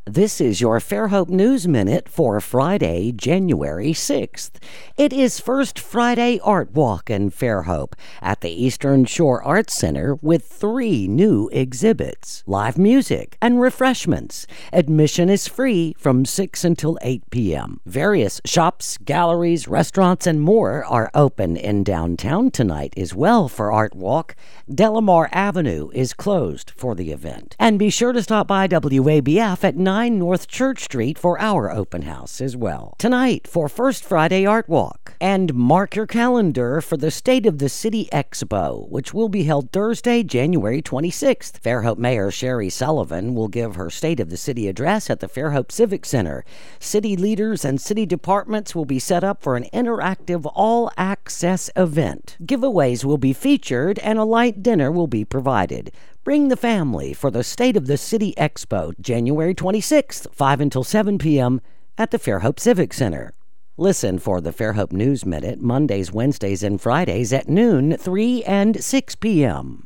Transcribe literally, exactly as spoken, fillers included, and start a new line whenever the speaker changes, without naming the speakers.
This is your Fairhope News Minute for Friday, January sixth. It is First Friday Art Walk in Fairhope at the Eastern Shore Arts Center with three new exhibits, live music, and refreshments. Admission is free from six until eight p.m. Various shops, galleries, restaurants, and more are open in downtown tonight as well for Art Walk. Delamar Avenue is closed for the event. And be sure to stop by W A B F at nine North Church Street for our open house as well. Tonight for First Friday Art Walk. And mark your calendar for the State of the City Expo, which will be held Thursday, January twenty-sixth. Fairhope Mayor Sherry Sullivan will give her State of the City address at the Fairhope Civic Center. City leaders and city departments will be set up for an interactive all-access event. Giveaways will be featured and a light dinner will be provided. Bring the family for the State of the City Expo, January twenty-sixth, five until seven p.m. at the Fairhope Civic Center. Listen for the Fairhope News Minute Mondays, Wednesdays, and Fridays at noon, three, and six p.m.